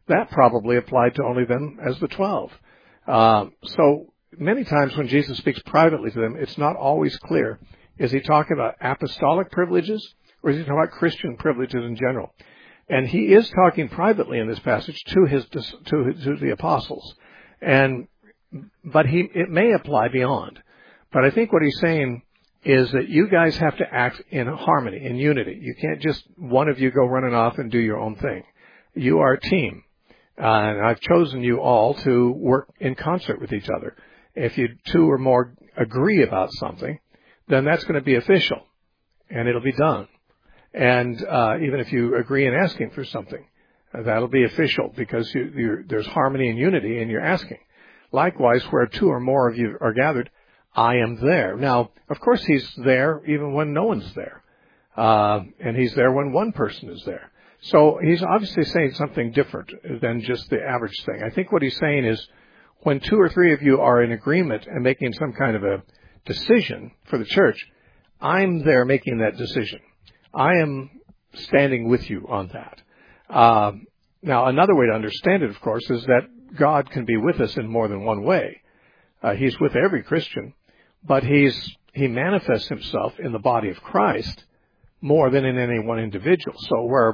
that probably applied to only them as the twelve. Uh, so many times when Jesus speaks privately to them, it's not always clear. Is he talking about apostolic privileges, or is he talking about Christian privileges in general? And he is talking privately in this passage to his to, his, to the apostles, and but he it may apply beyond. But I think what he's saying is that you guys have to act in harmony, in unity. You can't just one of you go running off and do your own thing. You are a team, uh, and I've chosen you all to work in concert with each other. If you two or more agree about something, then that's going to be official, and it'll be done. And uh, even if you agree in asking for something, uh, that'll be official because you, you're, there's harmony and unity in your asking. Likewise, where two or more of you are gathered, I am there. Now, of course, he's there even when no one's there, uh, and he's there when one person is there. So he's obviously saying something different than just the average thing. I think what he's saying is when two or three of you are in agreement and making some kind of a decision for the church, I'm there making that decision. I am standing with you on that. Uh, now, another way to understand it, of course, is that God can be with us in more than one way. Uh, he's with every Christian, but he's he manifests himself in the body of Christ more than in any one individual. So where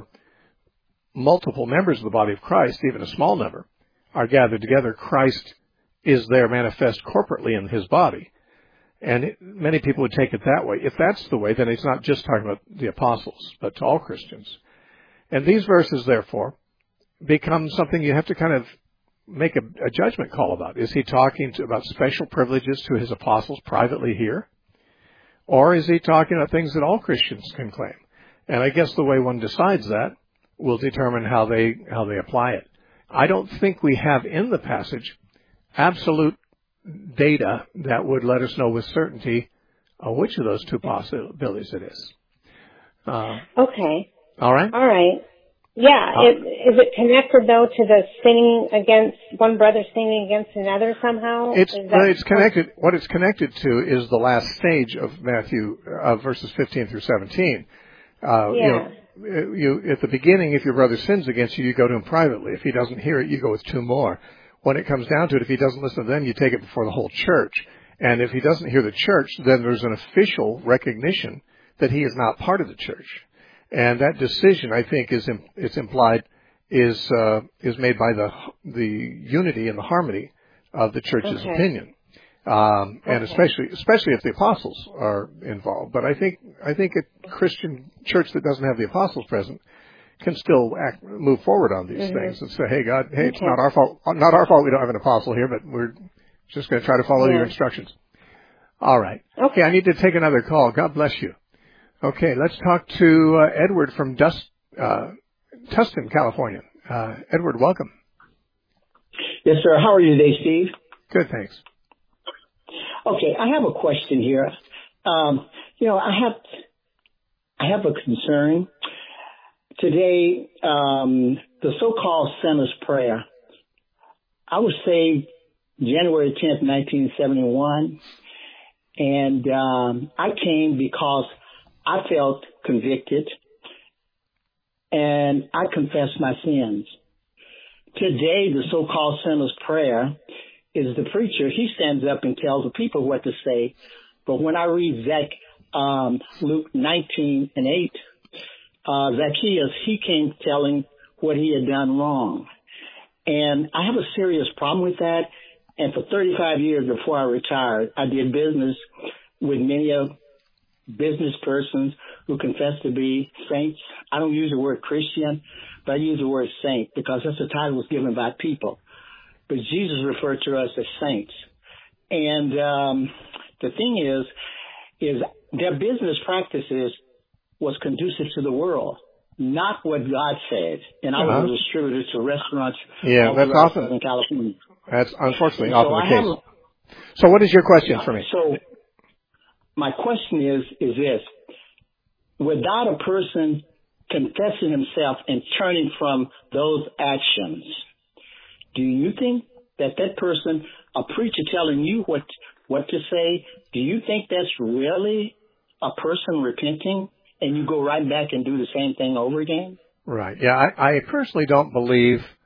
multiple members of the body of Christ, even a small number, are gathered together, Christ is there manifest corporately in his body. And it, many people would take it that way. If that's the way, then it's not just talking about the apostles, but to all Christians. And these verses, therefore, become something you have to kind of make a, a judgment call about. Is he talking to, about special privileges to his apostles privately here? Or is he talking about things that all Christians can claim? And I guess the way one decides that will determine how they how they apply it. I don't think we have in the passage absolute data that would let us know with certainty uh, which of those two possibilities it is. Uh, okay. All right. All right. Yeah. Uh, is, is it connected though to the sinning against one brother sinning against another somehow? It's is well, it's connected. What it's connected to is the last stage of Matthew, uh, verses fifteen through seventeen. Uh, yeah. You know, you at the beginning, if your brother sins against you, you go to him privately. If he doesn't hear it, you go with two more. When it comes down to it, if he doesn't listen to them, you take it before the whole church. And if he doesn't hear the church, then there's an official recognition that he is not part of the church. And that decision, I think, is it's implied is uh, is made by the the unity and the harmony of the church's okay. opinion, um, okay. and especially especially if the apostles are involved. But I think I think a Christian church that doesn't have the apostles present can still act, move forward on these mm-hmm. things and say, hey, God, hey, okay. it's not our fault. Not our fault we don't have an apostle here, but we're just going to try to follow yeah. your instructions. All right. Okay, I need to take another call. God bless you. Okay, let's talk to uh, Edward from Dust, uh, Tustin, California. Uh, Edward, welcome. Yes, sir. How are you today, Steve? Good, thanks. Okay, I have a question here. Um, you know, I have I have a concern. Today, um, the so-called sinner's prayer. I was saved January tenth, nineteen seventy-one, and um, I came because I felt convicted, and I confessed my sins. Today, the so-called sinner's prayer is the preacher. He stands up and tells the people what to say, but when I read Zach, um, Luke nineteen and eight, Uh, Zacchaeus, he came telling what he had done wrong. And I have a serious problem with that. And for thirty-five years before I retired, I did business with many of business persons who confess to be saints. I don't use the word Christian, but I use the word saint because that's the title was given by people. But Jesus referred to us as saints. And um, the thing is, is their business practices was conducive to the world, not what God said. And I was uh-huh. a distributor to restaurants yeah, all that's throughout often, Southern California. That's unfortunately so often I the case. A, so what is your question yeah, for me? So my question is, is this. Without a person confessing himself and turning from those actions, do you think that that person, a preacher telling you what what to say, do you think that's really a person repenting? And you go right back and do the same thing over again? Right. Yeah, I, I personally don't believe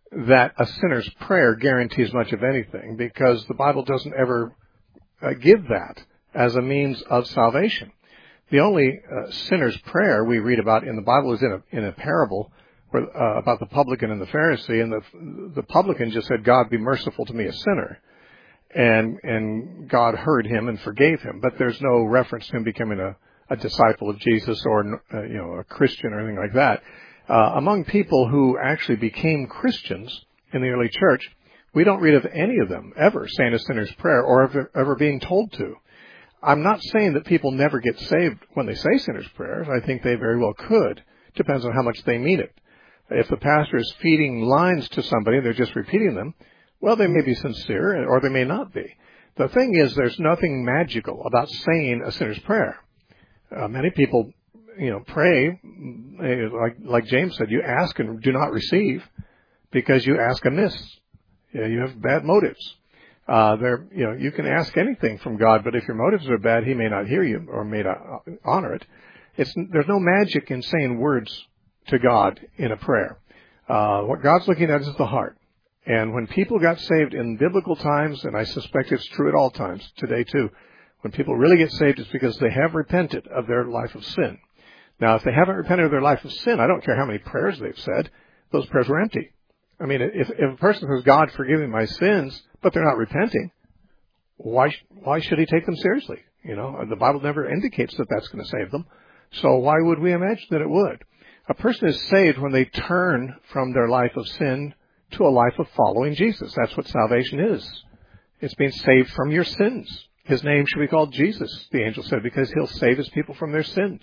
that a sinner's prayer guarantees much of anything, because the Bible doesn't ever uh, give that as a means of salvation. The only uh, sinner's prayer we read about in the Bible is in a, in a parable where, uh, about the publican and the Pharisee, and the, the publican just said, God, be merciful to me, a sinner. And, and God heard him and forgave him. But there's no reference to him becoming a, a disciple of Jesus or, uh, you know, a Christian or anything like that. Uh, among people who actually became Christians in the early church, we don't read of any of them ever saying a sinner's prayer or ever, ever being told to. I'm not saying that people never get saved when they say sinner's prayers. I think they very well could. Depends on how much they mean it. If the pastor is feeding lines to somebody and they're just repeating them, well, they may be sincere or they may not be. The thing is, there's nothing magical about saying a sinner's prayer. Uh, many people, you know, pray, like, like James said, you ask and do not receive because you ask amiss. You know, you have bad motives. Uh, there, you know, you can ask anything from God, but if your motives are bad, He may not hear you or may not honor it. It's, there's no magic in saying words to God in a prayer. Uh, what God's looking at is the heart. And when people got saved in biblical times, and I suspect it's true at all times today too, when people really get saved, it's because they have repented of their life of sin. Now, if they haven't repented of their life of sin, I don't care how many prayers they've said, those prayers were empty. I mean, if, if a person says, God, forgive me my sins, but they're not repenting, why why should He take them seriously? You know, the Bible never indicates that that's going to save them. So why would we imagine that it would? A person is saved when they turn from their life of sin to a life of following Jesus. That's what salvation is. It's being saved from your sins. His name should be called Jesus, the angel said, because He'll save His people from their sins.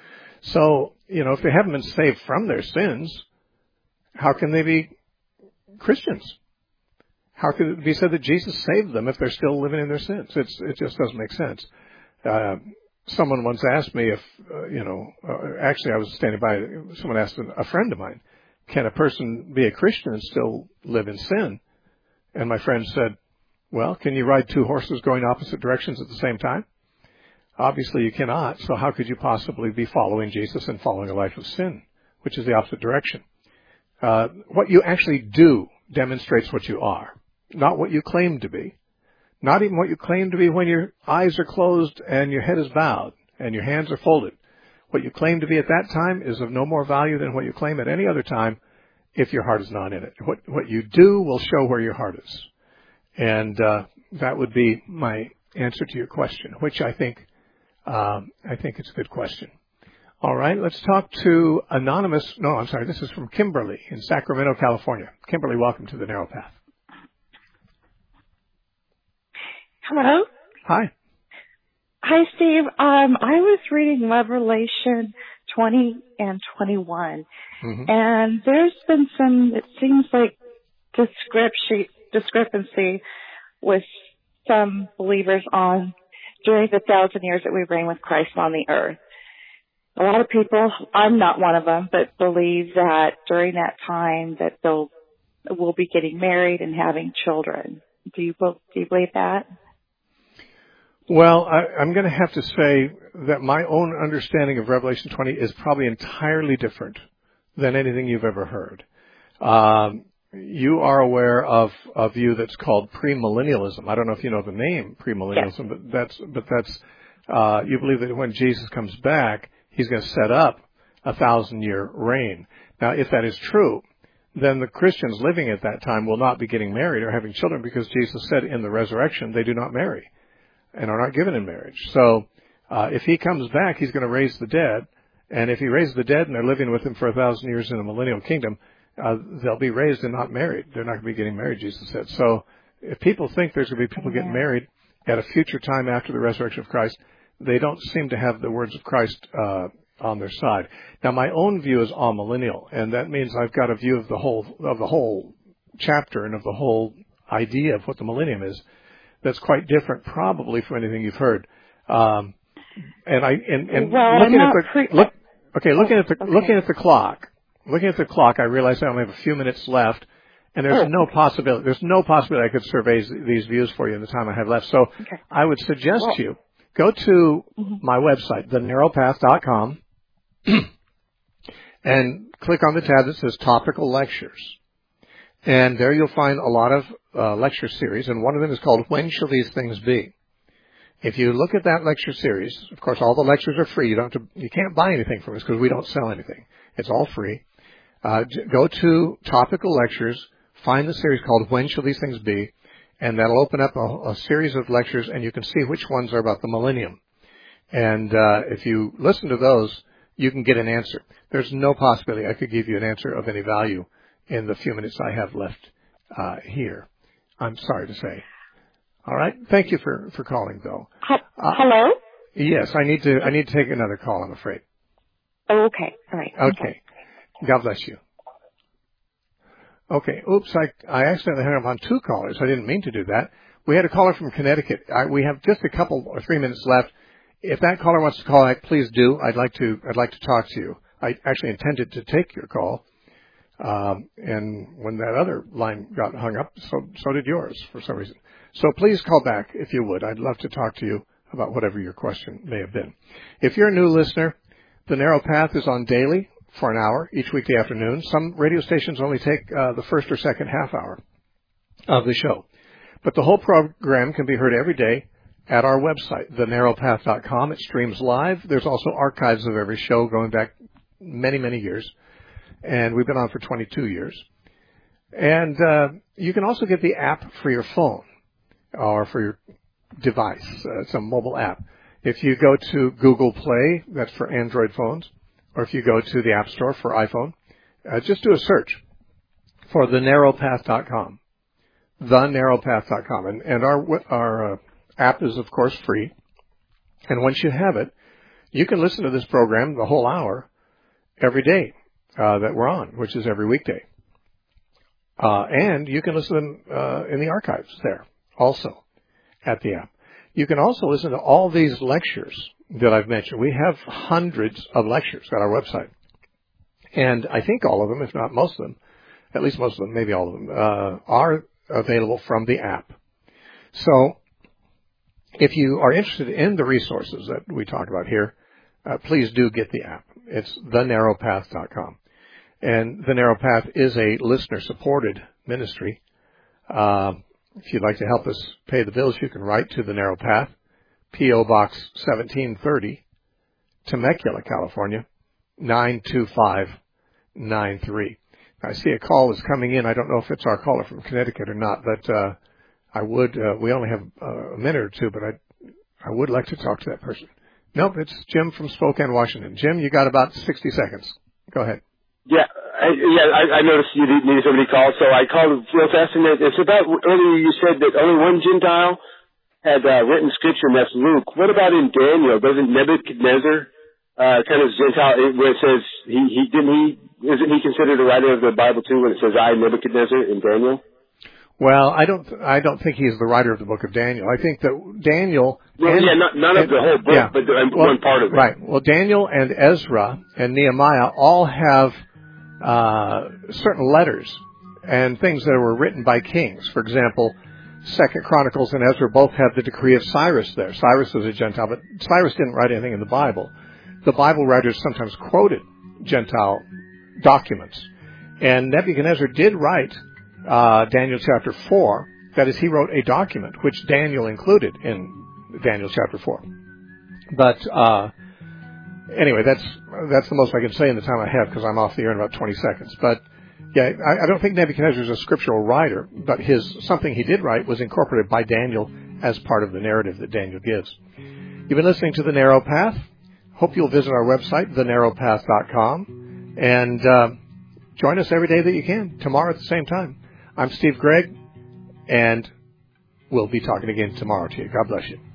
So, you know, if they haven't been saved from their sins, how can they be Christians? How could it be said that Jesus saved them if they're still living in their sins? It's, it just doesn't make sense. Uh, someone once asked me if, uh, you know, uh, actually I was standing by, someone asked a friend of mine, can a person be a Christian and still live in sin? And my friend said, well, can you ride two horses going opposite directions at the same time? Obviously you cannot, so how could you possibly be following Jesus and following a life of sin, which is the opposite direction? Uh, what you actually do demonstrates what you are, not what you claim to be. Not even what you claim to be when your eyes are closed and your head is bowed and your hands are folded. What you claim to be at that time is of no more value than what you claim at any other time if your heart is not in it. What, what you do will show where your heart is. And uh, that would be my answer to your question, which I think um, I think it's a good question. All right, let's talk to Anonymous. No, I'm sorry, this is from Kimberly in Sacramento, California. Kimberly, welcome to the Narrow Path. Hello. Hi. Hi, Steve. Um, I was reading Revelation twenty and twenty-one, mm-hmm. and there's been some, it seems like, discrepancy, discrepancy with some believers on during the thousand years that we reign with Christ on the earth. A lot of people, I'm not one of them, but believe that during that time that they'll will be getting married and having children. Do you do you believe that? Well, I, I'm going to have to say that my own understanding of Revelation twenty is probably entirely different than anything you've ever heard. Um, you are aware of a view that's called premillennialism. I don't know if you know the name premillennialism, yes. but that's but that's uh, you believe that when Jesus comes back, He's going to set up a thousand-year reign. Now, if that is true, then the Christians living at that time will not be getting married or having children because Jesus said in the resurrection they do not marry and are not given in marriage. So uh, if He comes back, He's going to raise the dead. And if He raises the dead and they're living with Him for a thousand years in the millennial kingdom, uh, they'll be raised and not married. They're not going to be getting married, Jesus said. So if people think there's going to be people getting married at a future time after the resurrection of Christ, they don't seem to have the words of Christ uh, on their side. Now, my own view is amillennial, and that means I've got a view of the whole of the whole chapter and of the whole idea of what the millennium is. That's quite different, probably, from anything you've heard. Um, and I and, and well, looking at the pre- look, okay, looking at the okay. looking at the clock, looking at the clock, I realize I only have a few minutes left. And there's oh. no possibility, there's no possibility I could survey these views for you in the time I have left. So okay. I would suggest well. to you, go to mm-hmm. my website, the narrow path dot com, and click on the tab that says Topical Lectures. And there you'll find a lot of uh, lecture series, and one of them is called When Shall These Things Be? If you look at that lecture series, of course, all the lectures are free. You don't have to, you can't buy anything from us because we don't sell anything. It's all free. Uh, go to Topical Lectures, find the series called When Shall These Things Be? And that'll open up a, a series of lectures, and you can see which ones are about the millennium. And uh, if you listen to those, you can get an answer. There's no possibility I could give you an answer of any value in the few minutes I have left uh, here. I'm sorry to say. All right. Thank you for, for calling, though. Uh, Hello? Yes, I need to I need to take another call, I'm afraid. Oh, okay. All right. Okay. God bless you. Okay. Oops, I, I accidentally hung up on two callers. I didn't mean to do that. We had a caller from Connecticut. I, we have just a couple or three minutes left. If that caller wants to call back, please do. I'd like to I'd like to talk to you. I actually intended to take your call. Um, and when that other line got hung up, so so did yours for some reason. So please call back if you would. I'd love to talk to you about whatever your question may have been. If you're a new listener, The Narrow Path is on daily for an hour each weekday afternoon. Some radio stations only take uh, the first or second half hour of the show. But the whole program can be heard every day at our website, the narrow path dot com. It streams live. There's also archives of every show going back many, many years. And we've been on for twenty-two years. And uh, you can also get the app for your phone or for your device. Uh, it's a mobile app. If you go to Google Play, that's for Android phones, or if you go to the App Store for iPhone, uh, just do a search for the narrow path dot com, the narrow path dot com. And, and our, our uh, app is, of course, free. And once you have it, you can listen to this program the whole hour every day uh, that we're on, which is every weekday. Uh, and you can listen to them uh, in the archives there also at the app. You can also listen to all these lectures that I've mentioned. We have hundreds of lectures at our website. And I think all of them, if not most of them, at least most of them, maybe all of them, uh, are available from the app. So if you are interested in the resources that we talk about here, uh, please do get the app. It's the narrow path dot com. And The Narrow Path is a listener-supported ministry. Uh, if you'd like to help us pay the bills, you can write to The Narrow Path, P O Box seventeen thirty, Temecula, California, nine two five nine three. I see a call is coming in. I don't know if it's our caller from Connecticut or not, but uh, I would. Uh, we only have uh, a minute or two, but I I would like to talk to that person. Nope, it's Jim from Spokane, Washington. Jim, you got about sixty seconds. Go ahead. Yeah, I, yeah, I, I noticed you needed somebody to call, so I called real fast. And it's about earlier you said that only one Gentile had uh, written scripture, and that's Luke. What about in Daniel? Doesn't Nebuchadnezzar uh, kind of Gentile where it says he he didn't he isn't he considered a writer of the Bible too when it says I Nebuchadnezzar in Daniel? Well, I don't. I don't think he's the writer of the book of Daniel. I think that Daniel. Well, and, yeah, not none and, of the whole book, yeah. but the, well, one part of it. Right. Well, Daniel and Ezra and Nehemiah all have uh, certain letters and things that were written by kings. For example, Second Chronicles and Ezra both have the decree of Cyrus there. Cyrus was a Gentile, but Cyrus didn't write anything in the Bible. The Bible writers sometimes quoted Gentile documents, and Nebuchadnezzar did write. Uh, Daniel chapter four, that is, he wrote a document which Daniel included in Daniel chapter four. But uh, anyway, that's that's the most I can say in the time I have because I'm off the air in about twenty seconds. But yeah, I, I don't think Nebuchadnezzar is a scriptural writer, but his something he did write was incorporated by Daniel as part of the narrative that Daniel gives. You've been listening to The Narrow Path. Hope you'll visit our website, the narrow path dot com, and uh, join us every day that you can, tomorrow at the same time. I'm Steve Gregg, and we'll be talking again tomorrow to you. God bless you.